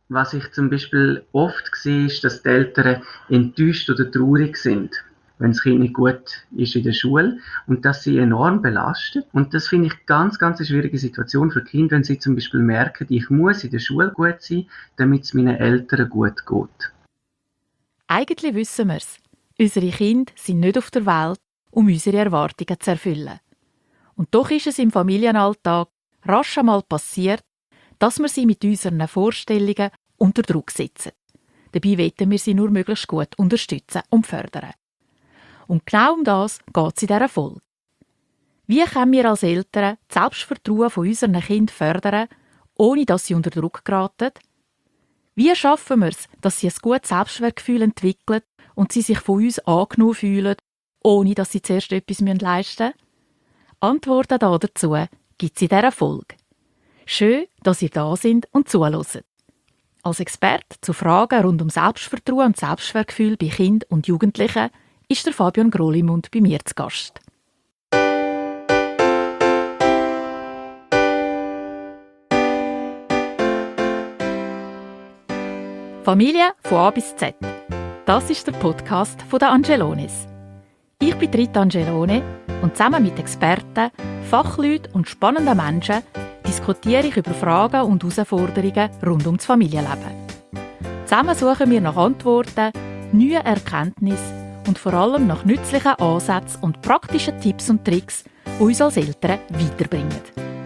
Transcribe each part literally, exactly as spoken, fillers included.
Was ich zum Beispiel oft sehe, ist, dass die Eltern enttäuscht oder traurig sind, wenn das Kind nicht gut ist in der Schule und das sie enorm belastet. Und das finde ich ganz, ganz eine schwierige Situation für Kinder, wenn sie zum Beispiel merken, ich muss in der Schule gut sein, damit es meinen Eltern gut geht. Eigentlich wissen wir es. Unsere Kinder sind nicht auf der Welt, um unsere Erwartungen zu erfüllen. Und doch ist es im Familienalltag rasch einmal passiert, dass wir sie mit unseren Vorstellungen unter Druck setzen. Dabei wollen wir sie nur möglichst gut unterstützen und fördern. Und genau um das geht es in dieser Folge. Wie können wir als Eltern das Selbstvertrauen von unseren Kindern fördern, ohne dass sie unter Druck geraten? Wie schaffen wir es, dass sie ein gutes Selbstwertgefühl entwickeln und sie sich von uns angenommen fühlen, ohne dass sie zuerst etwas leisten müssen? Antworten dazu gibt es in dieser Folge. Schön, dass ihr da sind und zuhört. Als Experte zu Fragen rund um Selbstvertrauen und Selbstwertgefühl bei Kindern und Jugendlichen ist der Fabian Grolimund bei mir zu Gast. Familie von A bis Z. Das ist der Podcast von der Angelones. Ich bin Rita Angelone und zusammen mit Experten, Fachleuten und spannenden Menschen diskutiere ich über Fragen und Herausforderungen rund um das Familienleben. Zusammen suchen wir nach Antworten, neuen Erkenntnissen und vor allem nach nützlichen Ansätzen und praktischen Tipps und Tricks, die uns als Eltern weiterbringen.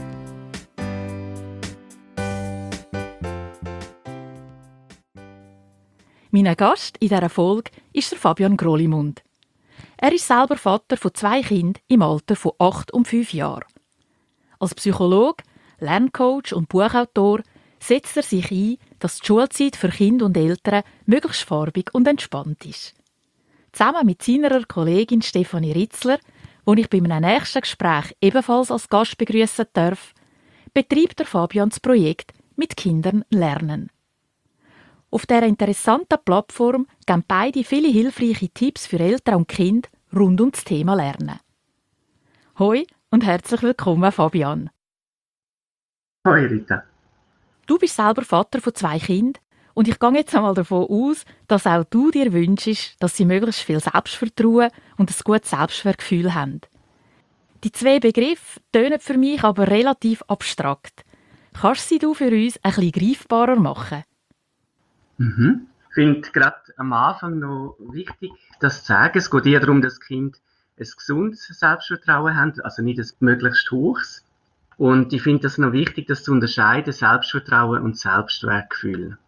Mein Gast in dieser Folge ist der Fabian Grolimund. Er ist selber Vater von zwei Kindern im Alter von acht und fünf Jahren. Als Psychologe, Lerncoach und Buchautor setzt er sich ein, dass die Schulzeit für Kinder und Eltern möglichst farbig und entspannt ist. Zusammen mit seiner Kollegin Stefanie Ritzler, die ich bei einem nächsten Gespräch ebenfalls als Gast begrüßen darf, betreibt der Fabian das Projekt «Mit Kindern lernen». Auf dieser interessanten Plattform geben beide viele hilfreiche Tipps für Eltern und Kinder rund um das Thema Lernen. Hoi und herzlich willkommen, Fabian. Hoi, Rita. Du bist selber Vater von zwei Kindern und ich gehe jetzt einmal davon aus, dass auch du dir wünschst, dass sie möglichst viel Selbstvertrauen und ein gutes Selbstwertgefühl haben. Die zwei Begriffe tönen für mich aber relativ abstrakt. Kannst sie du für uns ein bisschen greifbarer machen? Mhm. Ich finde gerade am Anfang noch wichtig, das zu sagen. Es geht eher darum, dass Kinder ein gesundes Selbstvertrauen haben, also nicht ein möglichst hohes. Und ich finde es noch wichtig, das zu unterscheiden, Selbstvertrauen und Selbstwertgefühl.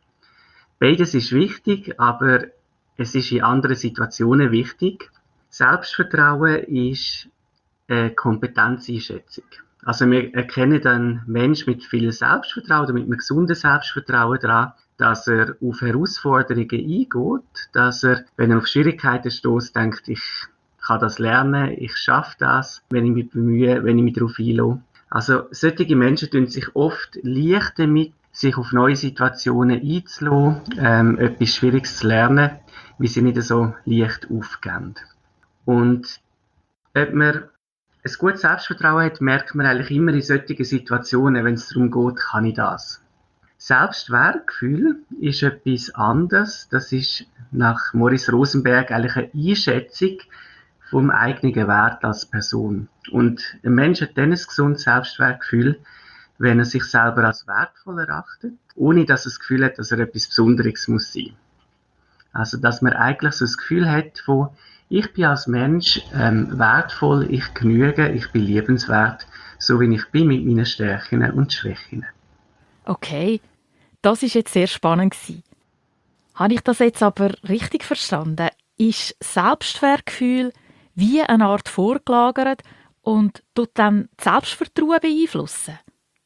Beides ist wichtig, aber es ist in anderen Situationen wichtig. Selbstvertrauen ist eine Kompetenzeinschätzung. Also wir erkennen einen Menschen mit viel Selbstvertrauen oder mit einem gesunden Selbstvertrauen daran, dass er auf Herausforderungen eingeht, dass er, wenn er auf Schwierigkeiten stößt, denkt, ich kann das lernen, ich schaffe das, wenn ich mich bemühe, wenn ich mich darauf einlasse. Also solche Menschen tun sich oft leicht damit, sich auf neue Situationen einzulassen, ähm, etwas Schwieriges zu lernen, wie sie nicht so leicht aufgeben. Und ob man ein gutes Selbstvertrauen hat, merkt man eigentlich immer in solchen Situationen, wenn es darum geht, kann ich das. Selbstwertgefühl ist etwas anderes. Das ist nach Maurice Rosenberg eigentlich eine Einschätzung vom eigenen Wert als Person. Und ein Mensch hat dann ein gesundes Selbstwertgefühl, wenn er sich selber als wertvoll erachtet, ohne dass er das Gefühl hat, dass er etwas Besonderes muss sein. Also, dass man eigentlich so das Gefühl hat von, ich bin als Mensch ähm, wertvoll, ich genüge, ich bin liebenswert, so wie ich bin mit meinen Stärken und Schwächen. Okay, das ist jetzt sehr spannend gewesen. Habe ich das jetzt aber richtig verstanden? Ist Selbstwertgefühl wie eine Art vorgelagert und tut dann das Selbstvertrauen beeinflussen?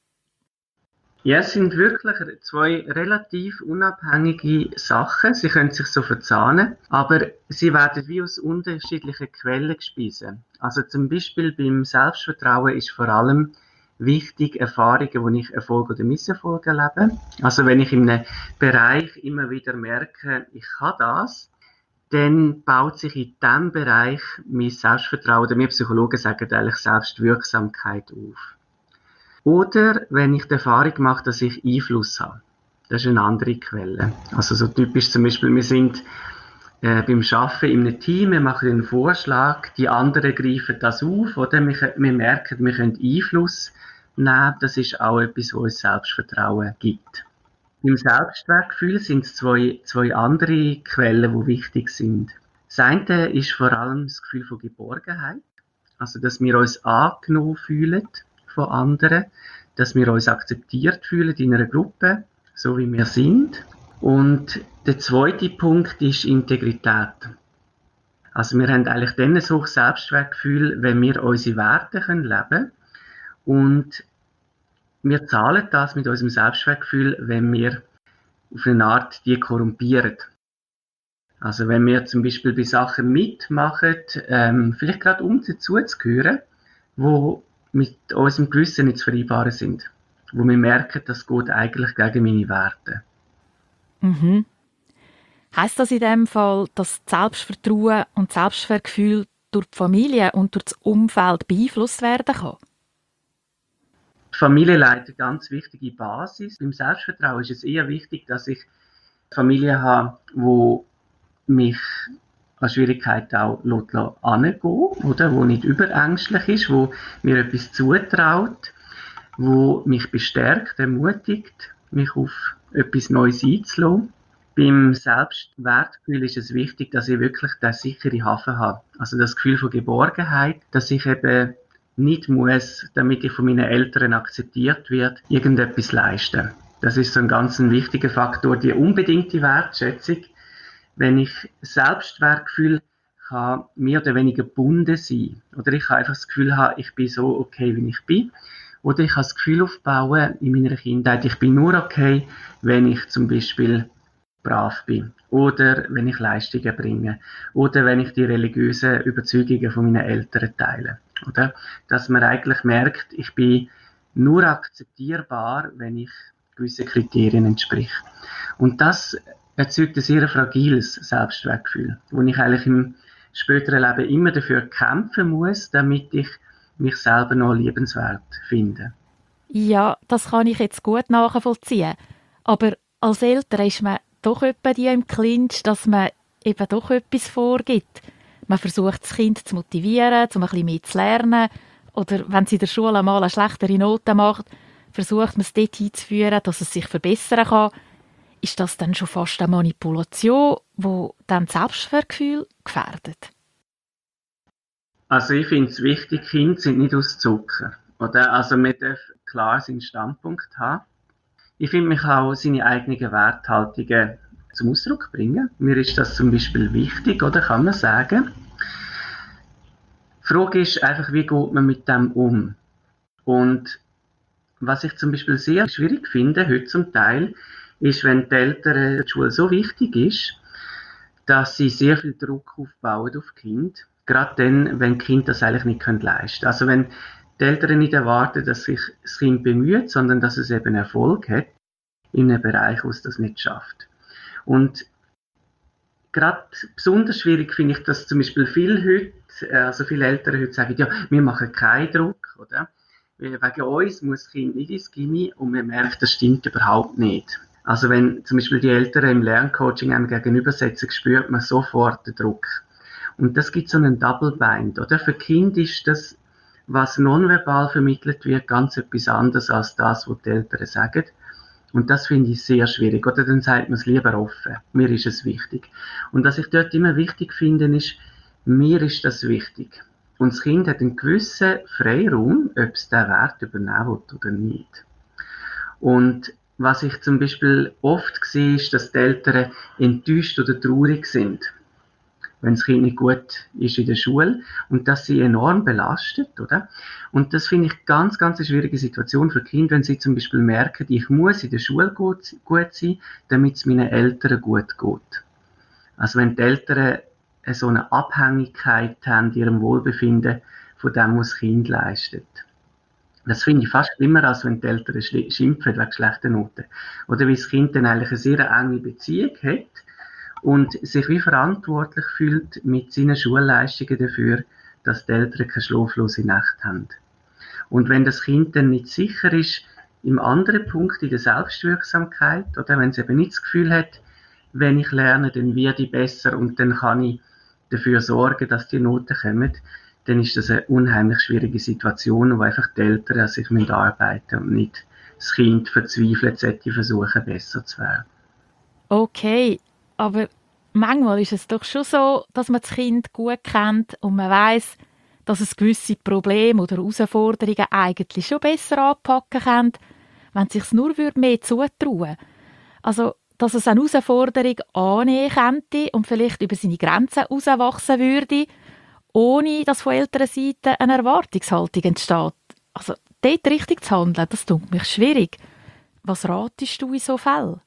Ja, es sind wirklich zwei relativ unabhängige Sachen. Sie können sich so verzahnen, aber sie werden wie aus unterschiedlichen Quellen gespeist. Also zum Beispiel beim Selbstvertrauen ist vor allem wichtig Erfahrungen, wo ich Erfolg oder Misserfolg erlebe. Also wenn ich in einem Bereich immer wieder merke, ich kann das, dann baut sich in diesem Bereich mein Selbstvertrauen, oder wir Psychologen sagen eigentlich Selbstwirksamkeit auf. Oder wenn ich die Erfahrung mache, dass ich Einfluss habe. Das ist eine andere Quelle. Also so typisch zum Beispiel, wir sind äh, beim Arbeiten in einem Team, wir machen einen Vorschlag, die anderen greifen das auf, oder? Wir, wir merken, wir können Einfluss nehmen. Das ist auch etwas, was uns Selbstvertrauen gibt. Im Selbstwertgefühl sind es zwei, zwei andere Quellen, die wichtig sind. Das eine ist vor allem das Gefühl von Geborgenheit. Also, dass wir uns angenommen fühlen von anderen, dass wir uns akzeptiert fühlen in einer Gruppe, so wie wir sind. Und der zweite Punkt ist Integrität. Also wir haben eigentlich dann ein hohes Selbstwertgefühl, wenn wir unsere Werte können leben. Und wir zahlen das mit unserem Selbstwertgefühl, wenn wir auf eine Art die korrumpieren. Also wenn wir zum Beispiel bei Sachen mitmachen, ähm, vielleicht gerade um zuzugehören, wo mit unserem Gewissen nicht zu vereinbaren sind. Wo wir merken, das geht eigentlich gegen meine Werte. Mhm. Heisst das in dem Fall, dass das Selbstvertrauen und das Selbstwertgefühl durch die Familie und durch das Umfeld beeinflusst werden kann? Die Familie leitet eine ganz wichtige Basis. Beim Selbstvertrauen ist es eher wichtig, dass ich eine Familie habe, die mich an Schwierigkeiten auch angehen oder wo nicht überängstlich ist, wo mir etwas zutraut, wo mich bestärkt, ermutigt, mich auf etwas Neues einzulassen. Beim Selbstwertgefühl ist es wichtig, dass ich wirklich den sicheren Hafen habe. Also das Gefühl von Geborgenheit, dass ich eben nicht muss, damit ich von meinen Eltern akzeptiert werde, irgendetwas leisten. Das ist so ein ganz wichtiger Faktor, die unbedingte Wertschätzung. Wenn ich Selbstwertgefühl kann mehr oder weniger gebunden sein. Oder ich habe einfach das Gefühl haben, ich bin so okay, wie ich bin. Oder ich habe das Gefühl aufbauen in meiner Kindheit, ich bin nur okay, wenn ich zum Beispiel brav bin. Oder wenn ich Leistungen bringe. Oder wenn ich die religiösen Überzeugungen von meinen Eltern teile. Oder? Dass man eigentlich merkt, ich bin nur akzeptierbar, wenn ich gewissen Kriterien entspricht. Und das erzeugt ein sehr fragiles Selbstwertgefühl, wo ich eigentlich im späteren Leben immer dafür kämpfen muss, damit ich mich selber noch liebenswert finde. Ja, das kann ich jetzt gut nachvollziehen. Aber als Eltern ist man doch etwa die im Clinch, dass man eben doch etwas vorgibt. Man versucht, das Kind zu motivieren, um ein bisschen mehr zu lernen. Oder wenn sie in der Schule mal eine schlechtere Note macht, versucht man es dort hinzuführen, dass es sich verbessern kann. Ist das dann schon fast eine Manipulation, die dann das Selbstwertgefühl gefährdet? Also ich finde es wichtig, Kinder sind nicht aus Zucker. Oder? Also man darf klar seinen Standpunkt haben. Ich finde, man kann auch seine eigenen Werthaltungen zum Ausdruck bringen. Mir ist das zum Beispiel wichtig, oder kann man sagen. Die Frage ist einfach, wie geht man mit dem um? Und was ich zum Beispiel sehr schwierig finde, heute zum Teil, ist, wenn die Eltern die Schule so wichtig ist, dass sie sehr viel Druck aufbauen auf die Kinder. Gerade dann, wenn die Kinder das eigentlich nicht leisten können. Also wenn die Eltern nicht erwarten, dass sich das Kind bemüht, sondern dass es eben Erfolg hat in einem Bereich, wo es das nicht schafft. Und gerade besonders schwierig finde ich, dass zum Beispiel viele heute, also viele Eltern heute sagen, ja, wir machen keinen Druck, oder? Wegen uns muss das Kind nicht ins Gymi und man merkt, das stimmt überhaupt nicht. Also wenn zum Beispiel die Eltern im Lerncoaching einem gegenübersetzen, spürt man sofort den Druck. Und das gibt so einen Double Bind, oder? Für Kinder ist das, was nonverbal vermittelt wird, ganz etwas anderes als das, was die Eltern sagen. Und das finde ich sehr schwierig. Oder dann sagt man es lieber offen. Mir ist es wichtig. Und was ich dort immer wichtig finde, ist, mir ist das wichtig. Und das Kind hat einen gewissen Freiraum, ob es diesen Wert übernehmen will oder nicht. Und was ich zum Beispiel oft sehe, ist, dass die Eltern enttäuscht oder traurig sind, wenn das Kind nicht gut ist in der Schule und das sie enorm belastet, oder? Und das finde ich ganz, ganz eine schwierige Situation für Kinder, wenn sie zum Beispiel merken, ich muss in der Schule gut, gut sein, damit es meinen Eltern gut geht. Also wenn die Eltern so eine Abhängigkeit haben in ihrem Wohlbefinden von dem, was das Kind leistet. Das finde ich fast schlimmer, als wenn die Eltern schimpfen wegen schlechter Noten. Oder wie das Kind dann eigentlich eine sehr enge Beziehung hat und sich wie verantwortlich fühlt mit seinen Schulleistungen dafür, dass die Eltern keine schlaflose Nacht haben. Und wenn das Kind dann nicht sicher ist, im anderen Punkt, in der Selbstwirksamkeit, oder wenn es eben nicht das Gefühl hat, wenn ich lerne, dann werde ich besser und dann kann ich dafür sorgen, dass die Noten kommen, dann ist das eine unheimlich schwierige Situation, wo einfach die Eltern an sich arbeiten müssen und nicht das Kind verzweifelt sollte versuchen, besser zu werden. Okay, aber manchmal ist es doch schon so, dass man das Kind gut kennt und man weiss, dass es gewisse Probleme oder Herausforderungen eigentlich schon besser anpacken kann, wenn es sich nur mehr zutrauen würde. Also, dass es eine Herausforderung annehmen könnte und vielleicht über seine Grenzen herauswachsen würde, ohne dass von älterer Seite eine Erwartungshaltung entsteht. Also, dort richtig zu handeln, das tut mich schwierig. Was ratest du in so Fällen?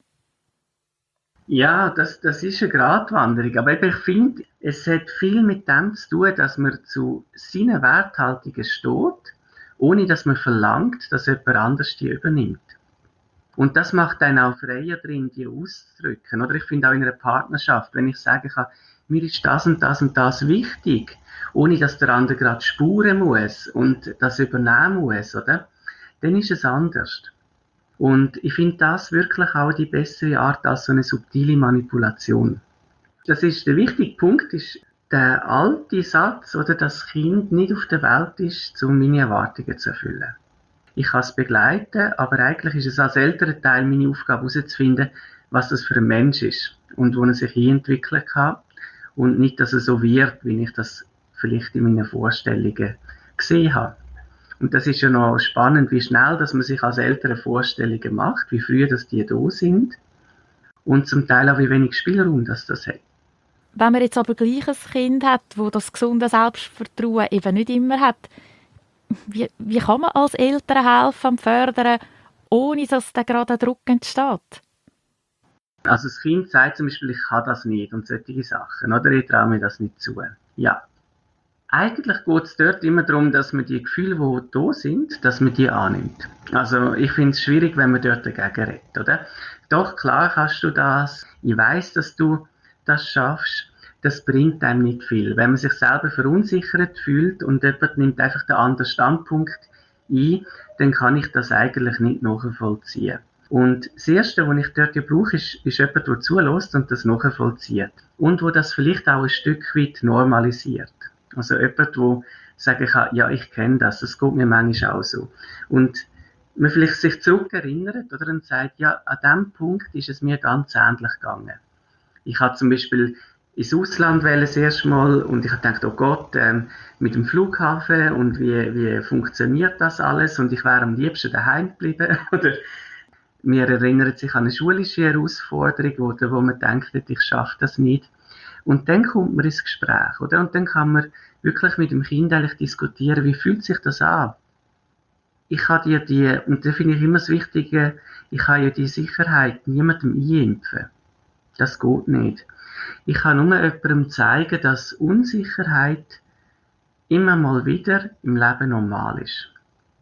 Ja, das, das ist eine Gratwanderung. Aber eben, ich finde, es hat viel mit dem zu tun, dass man zu seinen Werthaltungen steht, ohne dass man verlangt, dass jemand anders die übernimmt. Und das macht einen auch freier drin, die auszudrücken. Oder ich finde auch in einer Partnerschaft, wenn ich sagen kann, mir ist das und das und das wichtig, ohne dass der andere gerade spuren muss und das übernehmen muss, oder? Dann ist es anders. Und ich finde das wirklich auch die bessere Art als so eine subtile Manipulation. Das ist der wichtige Punkt, ist der alte Satz, oder das Kind nicht auf der Welt ist, um meine Erwartungen zu erfüllen. Ich kann es begleiten, aber eigentlich ist es als älterer Teil meine Aufgabe herauszufinden, was das für ein Mensch ist und wo er sich entwickeln kann und nicht, dass er so wird, wie ich das vielleicht in meinen Vorstellungen gesehen habe. Und das ist ja noch spannend, wie schnell, dass man sich als Eltern Vorstellungen macht, wie früh, dass die da sind und zum Teil auch wie wenig Spielraum, dass das hat. Wenn man jetzt aber gleich ein Kind hat, das das gesunde Selbstvertrauen eben nicht immer hat, wie, wie kann man als Eltern helfen und fördern, ohne dass da gerade ein Druck entsteht? Also das Kind sagt zum Beispiel, ich kann das nicht und solche Sachen, oder ich traue mir das nicht zu. Ja. Eigentlich geht es dort immer darum, dass man die Gefühle, die da sind, dass man die annimmt. Also ich finde es schwierig, wenn man dort dagegen redet, oder? Doch, klar kannst du das. Ich weiss, dass du das schaffst. Das bringt einem nicht viel. Wenn man sich selber verunsichert fühlt und jemand nimmt einfach den anderen Standpunkt ein, dann kann ich das eigentlich nicht nachvollziehen. Und das Erste, was ich dort ja brauche, ist, ist jemand, der zulässt und das nachvollzieht. Und wo das vielleicht auch ein Stück weit normalisiert. Also jemand, der sagen kann, ja, ich kenne das, das geht mir manchmal auch so. Und man vielleicht sich zurückerinnert oder und sagt, ja, an diesem Punkt ist es mir ganz ähnlich gegangen. Ich habe zum Beispiel ins Ausland wählen das erste Mal und ich habe gedacht, oh Gott, ähm, mit dem Flughafen und wie, wie funktioniert das alles und ich wäre am liebsten daheim geblieben. Oder mir erinnert sich an eine schulische Herausforderung, oder wo man denkt, ich schaffe das nicht. Und dann kommt man ins Gespräch, oder? Und dann kann man wirklich mit dem Kind eigentlich diskutieren, wie fühlt sich das an? Ich kann dir die, und da finde ich immer das Wichtige, ich kann ja die Sicherheit niemandem einimpfen. Das geht nicht. Ich kann nur jemandem zeigen, dass Unsicherheit immer mal wieder im Leben normal ist.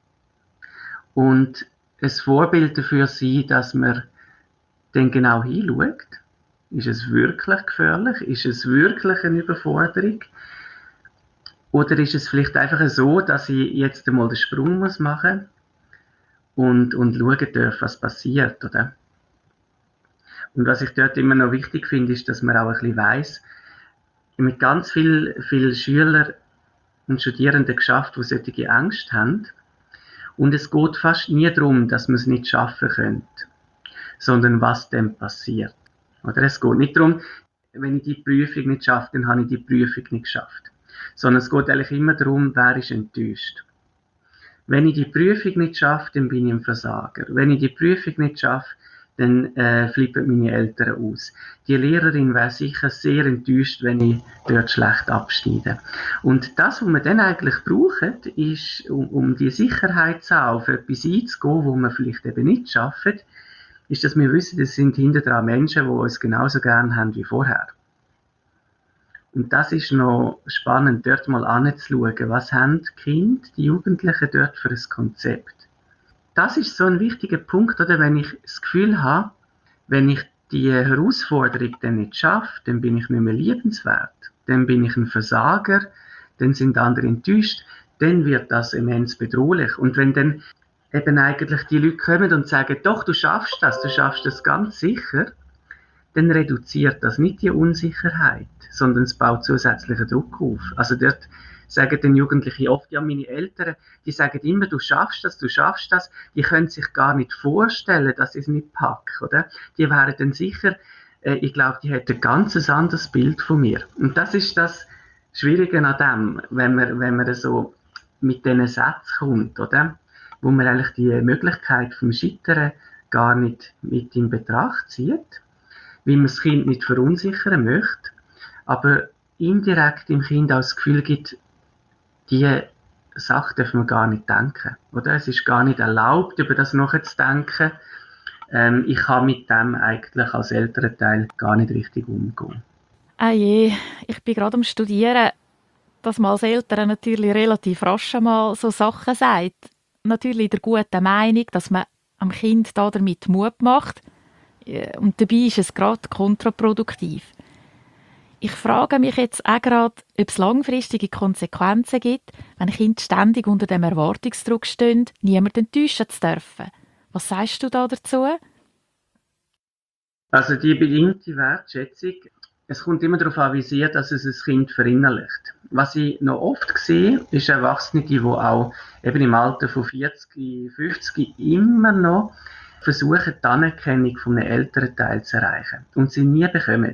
Und ein Vorbild dafür sein, dass man dann genau hinschaut. Ist es wirklich gefährlich? Ist es wirklich eine Überforderung? Oder ist es vielleicht einfach so, dass ich jetzt einmal den Sprung muss machen und, und schauen darf, was passiert, oder? Und was ich dort immer noch wichtig finde, ist, dass man auch ein bisschen weiss, mit ganz vielen viel Schülern und Studierenden geschafft, die solche Ängste haben. Und es geht fast nie darum, dass man es nicht schaffen könnte, sondern was dann passiert. Oder es geht nicht darum, wenn ich die Prüfung nicht schaffe, dann habe ich die Prüfung nicht geschafft. Sondern es geht eigentlich immer darum, wer ist enttäuscht. Wenn ich die Prüfung nicht schaffe, dann bin ich ein Versager. Wenn ich die Prüfung nicht schaffe, dann äh, flippen meine Eltern aus. Die Lehrerin wäre sicher sehr enttäuscht, wenn ich dort schlecht abschneide. Und das, was wir dann eigentlich brauchen, ist, um, um die Sicherheit zu haben, auf etwas einzugehen, wo wir vielleicht eben nicht schaffen, ist, dass wir wissen, das sind hinter dran Menschen, die uns genauso gern haben wie vorher. Und das ist noch spannend, dort mal anzuschauen, was haben die Kinder, die Jugendlichen dort für ein Konzept. Das ist so ein wichtiger Punkt, oder wenn ich das Gefühl habe, wenn ich die Herausforderung dann nicht schaffe, dann bin ich nicht mehr liebenswert, dann bin ich ein Versager, dann sind andere enttäuscht, dann wird das immens bedrohlich. Und wenn dann eben eigentlich die Leute kommen und sagen, doch, du schaffst das, du schaffst das ganz sicher, dann reduziert das nicht die Unsicherheit, sondern es baut zusätzlichen Druck auf. Also dort sagen den Jugendlichen oft, ja, meine Eltern, die sagen immer, du schaffst das, du schaffst das, die können sich gar nicht vorstellen, dass ich es nicht packe, oder? Die wären dann sicher, äh, ich glaube, die hätten ein ganz anderes Bild von mir. Und das ist das Schwierige an dem, wenn man, wenn man so mit diesen Sätzen kommt, oder? Wo man eigentlich die Möglichkeit vom Scheitern gar nicht mit in Betracht zieht, wie man das Kind nicht verunsichern möchte, aber indirekt dem Kind auch das Gefühl gibt, diese Sache darf man gar nicht denken. Oder? Es ist gar nicht erlaubt, über das nachzudenken. Ähm, ich kann mit dem eigentlich als Elternteil gar nicht richtig umgehen. Ah je, ich bin gerade am Studieren, dass man als Eltern natürlich relativ rasch mal so Sachen sagt. Natürlich in der guten Meinung, dass man am Kind da damit Mut macht. Und dabei ist es gerade kontraproduktiv. Ich frage mich jetzt auch gerade, ob es langfristige Konsequenzen gibt, wenn Kinder ständig unter dem Erwartungsdruck stehen, niemanden enttäuschen zu dürfen. Was sagst du da dazu? Also die bedingte Wertschätzung, es kommt immer darauf an, wie sehr dass es ein Kind verinnerlicht. Was ich noch oft sehe, ist Erwachsene, die auch eben im Alter von vierzig, fünfzig immer noch versuchen, die Anerkennung von einem älteren Teil zu erreichen und sie nie bekommen.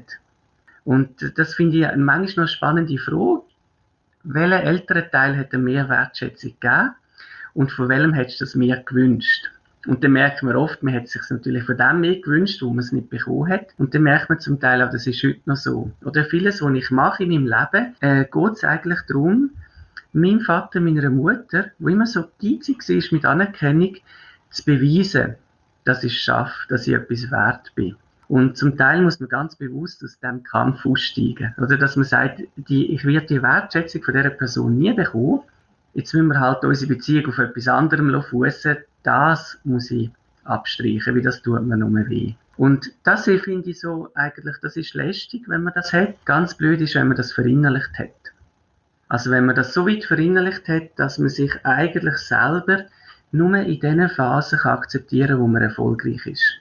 Und das finde ich manchmal noch eine spannende Frage. Welcher ältere Teil hätte mehr Wertschätzung gegeben und von welchem hättest du das mehr gewünscht? Und dann merkt man oft, man hätte es sich natürlich von dem mehr gewünscht, wo man es nicht bekommen hat. Und dann merkt man zum Teil auch, das ist heute noch so. Oder vieles, was ich mache in meinem Leben, äh, geht es eigentlich darum, meinem Vater, meiner Mutter, wo immer so geizig war mit Anerkennung, zu beweisen, dass ich es schaffe, dass ich etwas wert bin. Und zum Teil muss man ganz bewusst aus diesem Kampf aussteigen. Oder dass man sagt, die, ich werde die Wertschätzung von dieser Person nie bekommen. Jetzt müssen wir halt unsere Beziehung auf etwas anderem fussen. Das muss ich abstreichen, weil das tut mir nur weh. Und das finde ich so, eigentlich, das ist lästig, wenn man das hat. Ganz blöd ist, wenn man das verinnerlicht hat. Also wenn man das so weit verinnerlicht hat, dass man sich eigentlich selber nur in den Phasen kann akzeptieren, wo man erfolgreich ist.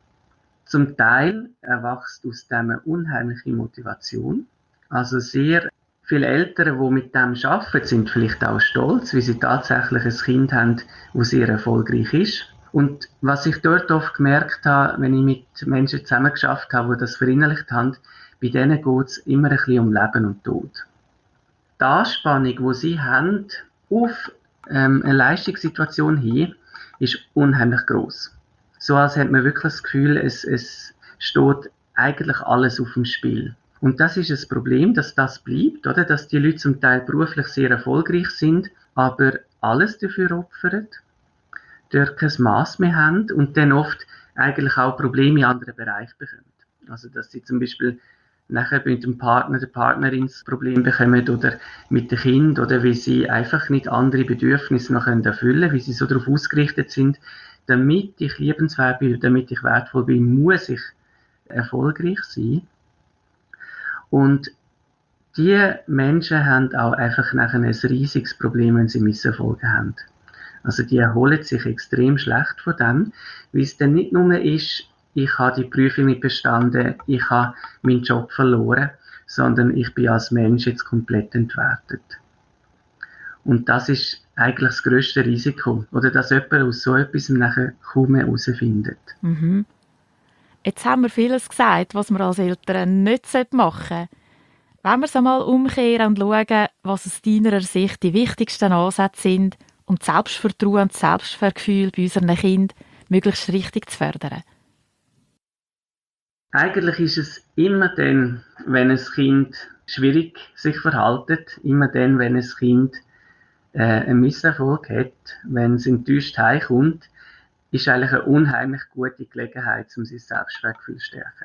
Zum Teil erwächst aus dem eine unheimliche Motivation. Also sehr viele Eltern, die mit dem arbeiten, sind vielleicht auch stolz, weil sie tatsächlich ein Kind haben, das sehr erfolgreich ist. Und was ich dort oft gemerkt habe, wenn ich mit Menschen zusammengearbeitet habe, die das verinnerlicht haben, bei denen geht es immer ein bisschen um Leben und Tod. Die Anspannung, die sie haben, auf ähm, eine Leistungssituation hin, ist unheimlich gross. So als hat man wirklich das Gefühl, es, es steht eigentlich alles auf dem Spiel. Und das ist das Problem, dass das bleibt, oder? Dass die Leute zum Teil beruflich sehr erfolgreich sind, aber alles dafür opfern, dort kein Mass mehr haben und dann oft eigentlich auch Probleme in anderen Bereichen bekommen. Also dass sie zum Beispiel nachher mit dem Partner, der Partnerin das Problem bekommen oder mit dem Kind oder wie sie einfach nicht andere Bedürfnisse noch erfüllen können, wie sie so darauf ausgerichtet sind, damit ich liebenswert bin, damit ich wertvoll bin, muss ich erfolgreich sein. Und die Menschen haben auch einfach nachher ein riesiges Problem, wenn sie Misserfolge haben. Also die erholen sich extrem schlecht von dem, weil es dann nicht nur ist, ich habe die Prüfung nicht bestanden, ich habe meinen Job verloren, sondern ich bin als Mensch jetzt komplett entwertet. Und das ist eigentlich das grösste Risiko, oder dass jemand aus so etwas nachher kaum mehr herausfindet. Mhm. Jetzt haben wir vieles gesagt, was wir als Eltern nicht machen sollten. Wenn wir es einmal umkehren und schauen, was aus deiner Sicht die wichtigsten Ansätze sind, um das Selbstvertrauen und das Selbstwertgefühl bei unseren Kindern möglichst richtig zu fördern. Eigentlich ist es immer dann, wenn ein Kind schwierig sich verhält, immer dann, wenn ein Kind äh, einen Misserfolg hat, wenn es enttäuscht heimkommt, ist eigentlich eine unheimlich gute Gelegenheit, um sein Selbstwertgefühl zu stärken.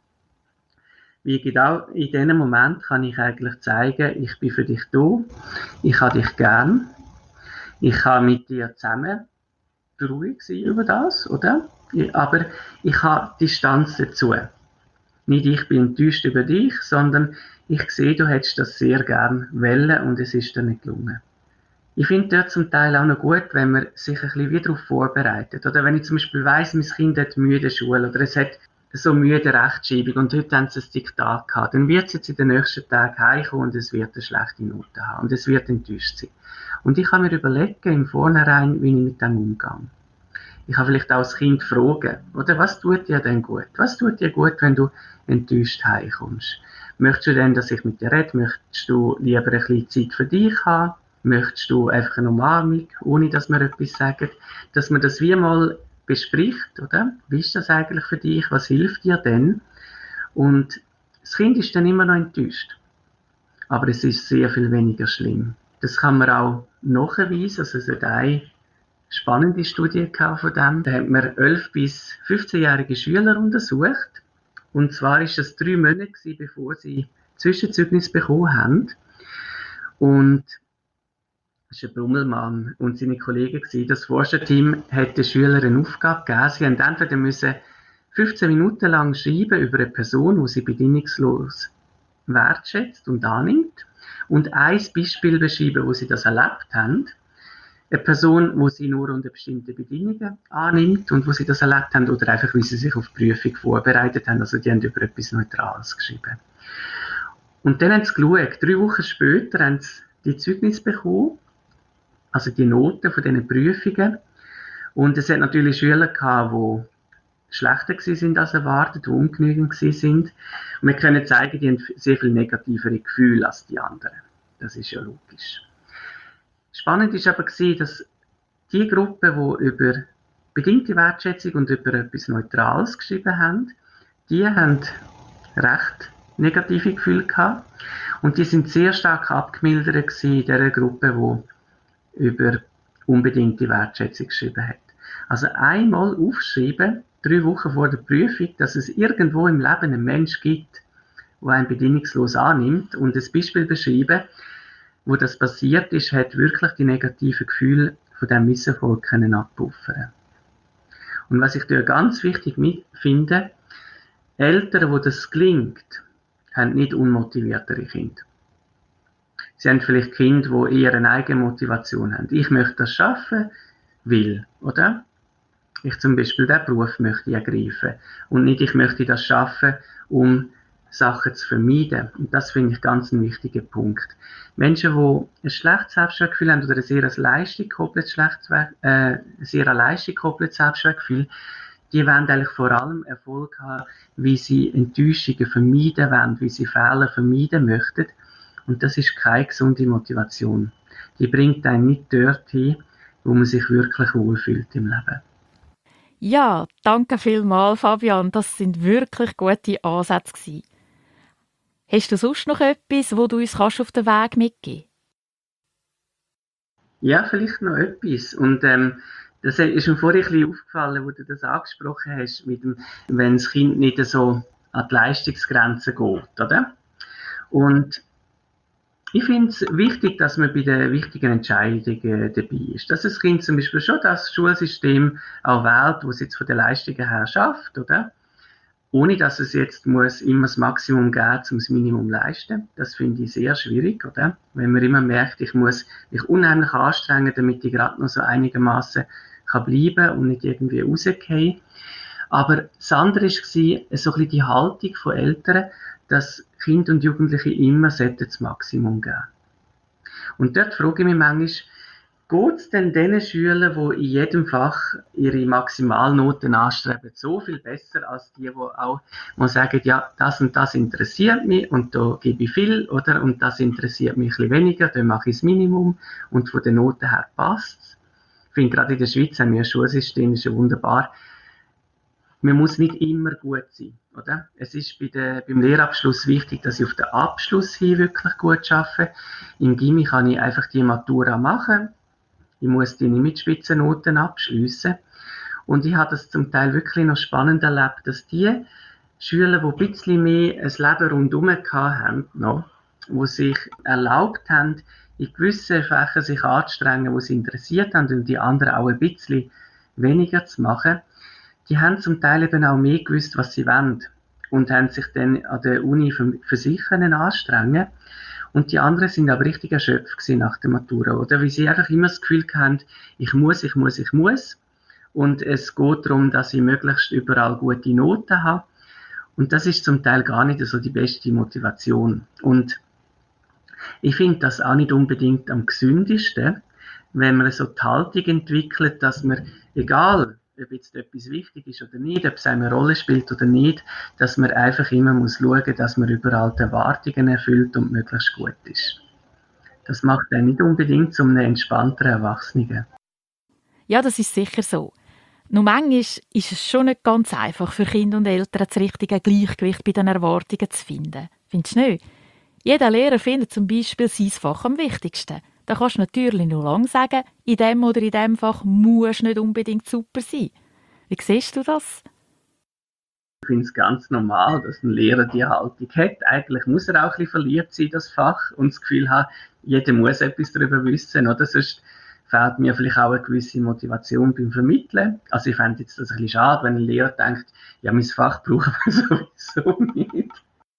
Wie genau in diesem Moment kann ich eigentlich zeigen, ich bin für dich da, ich habe dich gern, ich kann mit dir zusammen traurig sein über das, oder? Aber ich habe Distanz dazu. Nicht ich bin enttäuscht über dich, sondern ich sehe, du hättest das sehr gern wollen und es ist dir nicht gelungen. Ich finde dort zum Teil auch noch gut, wenn man sich ein bisschen wie darauf vorbereitet. Oder wenn ich zum Beispiel weiss, mein Kind hat müde Schule oder es hat so müde Rechtschreibung und heute haben sie ein Diktat gehabt, dann wird es jetzt in den nächsten Tagen heimkommen und es wird eine schlechte Note haben und es wird enttäuscht sein. Und ich kann mir überlegen im Vornherein, wie ich mit dem umgehe. Ich kann vielleicht auch das Kind fragen, oder was tut dir denn gut? Was tut dir gut, wenn du enttäuscht heimkommst? Möchtest du denn, dass ich mit dir rede? Möchtest du lieber ein bisschen Zeit für dich haben? Möchtest du einfach eine Umarmung, ohne dass wir etwas sagen? Dass man das wie mal bespricht, oder? Wie ist das eigentlich für dich? Was hilft dir denn? Und das Kind ist dann immer noch enttäuscht. Aber es ist sehr viel weniger schlimm. Das kann man auch nachweisen. Also es hat eine spannende Studie von dem. Da hat man elf- bis fünfzehnjährige Schüler untersucht. Und zwar ist das drei Monate gewesen, bevor sie Zwischenzeugnis bekommen haben. Und das war ein Brummelmann und seine Kollegen gewesen. Das Forscherteam hat den Schülern eine Aufgabe gegeben. Sie haben entweder müssen fünfzehn Minuten lang schreiben über eine Person, die sie bedingungslos wertschätzt und annimmt. Und ein Beispiel beschreiben, wo sie das erlebt haben. Eine Person, wo sie nur unter bestimmten Bedingungen annimmt und wo sie das erlebt haben, oder einfach, wie sie sich auf die Prüfung vorbereitet haben. Also die haben über etwas Neutrales geschrieben. Und dann haben sie geschaut. Drei Wochen später haben sie die Zeugnis bekommen, also die Noten von diesen Prüfungen. Und es hat natürlich Schüler gehabt, die schlechter sind als erwartet, die ungenügend sind. Und wir können zeigen, die haben sehr viel negativere Gefühle als die anderen. Das ist ja logisch. Spannend ist aber gewesen, dass die Gruppe, die über bedingte Wertschätzung und über etwas Neutrales geschrieben haben, die haben recht negative Gefühle gehabt. Und die sind sehr stark abgemildert gewesen in der Gruppe, die über unbedingte Wertschätzung geschrieben hat. Also einmal aufschreiben, drei Wochen vor der Prüfung, dass es irgendwo im Leben einen Mensch gibt, der einen bedingungslos annimmt und ein Beispiel beschreiben, wo das passiert ist, hat wirklich die negativen Gefühle von diesem Misserfolg können abpuffern. Und was ich da ganz wichtig finde, Eltern, wo das gelingt, haben nicht unmotiviertere Kinder. Sie haben vielleicht Kinder, die eher eine eigene Motivation haben. Ich möchte das schaffen, will, oder? Ich zum Beispiel diesen Beruf möchte ergreifen. Und nicht, ich möchte das schaffen, um Sachen zu vermeiden. Und das finde ich ganz ein wichtiger Punkt. Menschen, die ein schlechtes Selbstwertgefühl haben oder ein sehr Leistung gekoppeltes, äh, sehr an Leistung gekoppeltes Selbstwertgefühl, die wollen eigentlich vor allem Erfolg haben, wie sie Enttäuschungen vermeiden wollen, wie sie Fehler vermeiden möchten. Und das ist keine gesunde Motivation. Die bringt einen nicht dorthin, wo man sich wirklich wohlfühlt im Leben. Ja, danke vielmals, Fabian. Das sind wirklich gute Ansätze gewesen. Hast du sonst noch etwas, wo du uns kannst auf den Weg mitgeben? Ja, vielleicht noch etwas. Und ähm, das ist mir vorhin ein bisschen aufgefallen, wo du das angesprochen hast, mit dem, wenn das Kind nicht so an die Leistungsgrenze geht, oder? Und ich finde es wichtig, dass man bei den wichtigen Entscheidungen dabei ist. Dass das Kind zum Beispiel schon das Schulsystem auch wählt, das es jetzt von den Leistungen her schafft, oder? Ohne dass es jetzt muss immer das Maximum geben, um das Minimum zu leisten. Das finde ich sehr schwierig, oder? Wenn man immer merkt, ich muss mich unheimlich anstrengen, damit ich gerade noch so einigermaßen kann bleiben und nicht irgendwie rausgehen. Aber das andere war so ein bisschen die Haltung von Eltern, dass Kinder und Jugendliche immer das Maximum geben. Und dort frage ich mich manchmal, geht es denn den Schülern, die in jedem Fach ihre Maximalnoten anstreben, so viel besser als die, die auch mal sagen, ja, das und das interessiert mich und da gebe ich viel, oder? Und das interessiert mich ein bisschen weniger, da mache ich das Minimum und von den Noten her passt es. Ich finde, gerade in der Schweiz haben wir ein Schulsystem, das ist ja wunderbar. Man muss nicht immer gut sein, oder? Es ist bei der, beim Lehrabschluss wichtig, dass ich auf den Abschluss hin wirklich gut arbeite. Im Gymi kann ich einfach die Matura machen. Ich muss die nicht mit Spitzennoten abschliessen. Und ich habe das zum Teil wirklich noch spannend erlebt, dass die Schüler, die ein bisschen mehr ein Leben rundherum hatten, noch, die sich erlaubt haben, in gewissen Fächern sich anzustrengen, die sie interessiert haben, und die anderen auch ein bisschen weniger zu machen, die haben zum Teil eben auch mehr gewusst, was sie wollen. Und haben sich dann an der Uni für, für sich anstrengen. Und die anderen sind aber richtig erschöpft gewesen nach der Matura, oder? Weil sie einfach immer das Gefühl haben, ich muss, ich muss, ich muss. Und es geht darum, dass ich möglichst überall gute Noten habe. Und das ist zum Teil gar nicht so die beste Motivation. Und ich finde das auch nicht unbedingt am gesündesten, wenn man so die Haltung entwickelt, dass man, egal ob jetzt etwas wichtig ist oder nicht, ob es eine Rolle spielt oder nicht, dass man einfach immer muss schauen, dass man überall die Erwartungen erfüllt und möglichst gut ist. Das macht einen nicht unbedingt zu einem entspannteren Erwachsenen. Ja, das ist sicher so. Nur manchmal ist es schon nicht ganz einfach für Kinder und Eltern, das richtige Gleichgewicht bei den Erwartungen zu finden. Findest du nicht? Jeder Lehrer findet zum Beispiel sein Fach am wichtigsten. Da kannst du natürlich nur lang sagen, in dem oder in dem Fach musst du nicht unbedingt super sein. Wie siehst du das? Ich finde es ganz normal, dass ein Lehrer die Haltung hat. Eigentlich muss er auch ein bisschen verliebt sein in das Fach und das Gefühl haben, jeder muss etwas darüber wissen. Oder? Sonst fehlt mir vielleicht auch eine gewisse Motivation beim Vermitteln. Also ich fände jetzt das ein bisschen schade, wenn ein Lehrer denkt, ja, mein Fach brauchen wir sowieso nicht.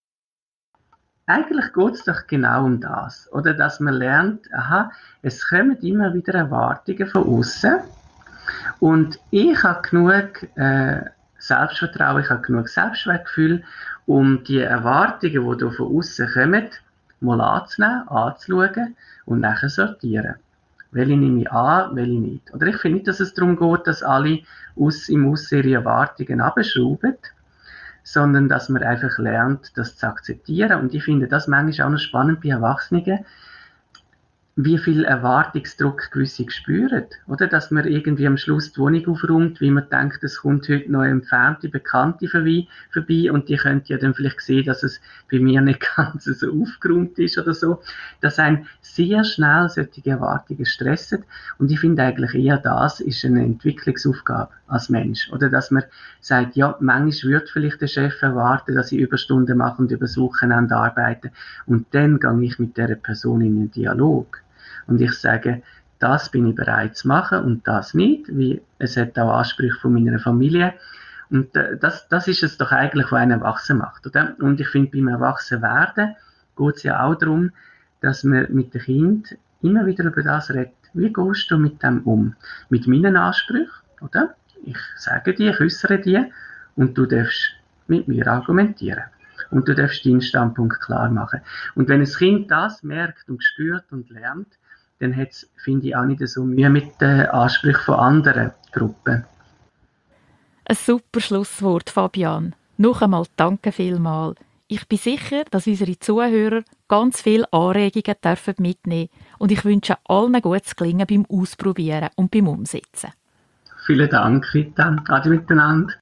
Eigentlich geht es doch genau um das, oder? Dass man lernt, aha, es kommen immer wieder Erwartungen von außen und ich habe genug äh, Selbstvertrauen, ich habe genug Selbstwertgefühl, um die Erwartungen, die da von außen kommen, mal anzunehmen, anzuschauen und nachher sortieren. Welche nehme ich an, welche nicht. Oder ich finde nicht, dass es darum geht, dass alle aus, im Aussen ihre Erwartungen abschrauben, sondern dass man einfach lernt, das zu akzeptieren. Und ich finde das manchmal auch noch spannend bei Erwachsenen, wie viel Erwartungsdruck gewisse spüren. Oder? Dass man irgendwie am Schluss die Wohnung aufräumt, wie man denkt, es kommt heute noch eine entfernte Bekannte vorbei, vorbei und die könnte ja dann vielleicht sehen, dass es bei mir nicht ganz so aufgeräumt ist oder so. Dass einen sehr schnell solche Erwartungen stressen. Und ich finde eigentlich eher, das ist eine Entwicklungsaufgabe als Mensch. Oder dass man sagt, ja, manchmal würde vielleicht der Chef erwarten, dass ich Überstunden mache und übers Wochenende arbeite. Und dann gehe ich mit dieser Person in einen Dialog. Und ich sage, das bin ich bereit zu machen und das nicht, weil es hat auch Ansprüche von meiner Familie. Und das, das ist es doch eigentlich, was einen erwachsen macht, oder? Und ich finde, beim Erwachsenwerden geht es ja auch darum, dass man mit dem Kind immer wieder über das redet. Wie gehst du mit dem um? Mit meinen Ansprüchen, oder? Ich sage dir, ich äußere dir und du darfst mit mir argumentieren. Und du darfst deinen Standpunkt klar machen. Und wenn ein Kind das merkt und spürt und lernt, dann hat es, finde ich, auch nicht so Mühe mit den Ansprüchen von anderen Gruppen. Ein super Schlusswort, Fabian. Noch einmal danke vielmals. Ich bin sicher, dass unsere Zuhörer ganz viele Anregungen dürfen mitnehmen und ich wünsche allen gutes Gelingen beim Ausprobieren und beim Umsetzen. Vielen Dank, Rita. Ade miteinander.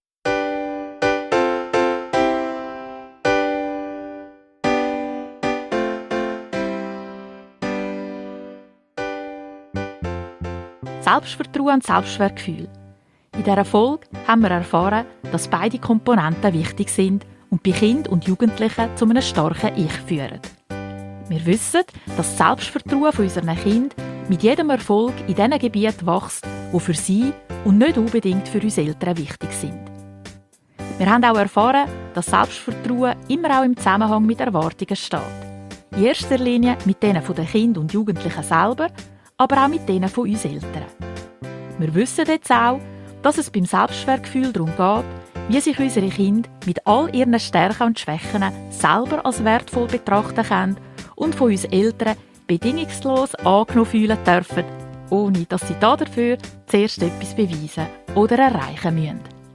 Selbstvertrauen und Selbstwertgefühl. In dieser Folge haben wir erfahren, dass beide Komponenten wichtig sind und bei Kindern und Jugendlichen zu einem starken Ich führen. Wir wissen, dass das Selbstvertrauen von unseren Kindern mit jedem Erfolg in diesen Gebieten wächst, die für sie und nicht unbedingt für uns Eltern wichtig sind. Wir haben auch erfahren, dass Selbstvertrauen immer auch im Zusammenhang mit Erwartungen steht. In erster Linie mit denen der Kinder und Jugendlichen selber, aber auch mit denen von uns Eltern. Wir wissen jetzt auch, dass es beim Selbstwertgefühl darum geht, wie sich unsere Kinder mit all ihren Stärken und Schwächen selber als wertvoll betrachten können und von uns Eltern bedingungslos angenommen fühlen dürfen, ohne dass sie dafür zuerst etwas beweisen oder erreichen müssen.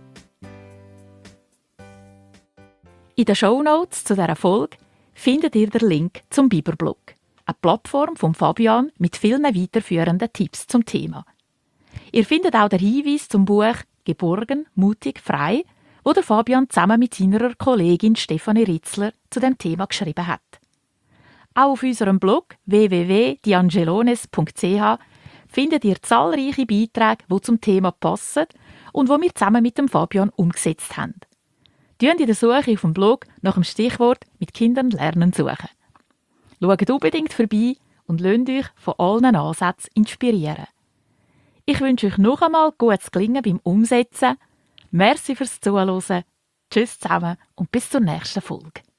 In den Shownotes zu dieser Folge findet ihr den Link zum Biberblog, eine Plattform von Fabian mit vielen weiterführenden Tipps zum Thema. Ihr findet auch den Hinweis zum Buch «Geborgen, mutig, frei», wo der Fabian zusammen mit seiner Kollegin Stefanie Ritzler zu dem Thema geschrieben hat. Auch auf unserem Blog w w w punkt diangelones punkt c h findet ihr zahlreiche Beiträge, die zum Thema passen und die wir zusammen mit dem Fabian umgesetzt haben. Sucht in der Suche auf dem Blog nach dem Stichwort «Mit Kindern lernen» suchen. Schaut unbedingt vorbei und lasst euch von allen Ansätzen inspirieren. Ich wünsche euch noch einmal gutes Gelingen beim Umsetzen. Merci fürs Zuhören. Tschüss zusammen und bis zur nächsten Folge.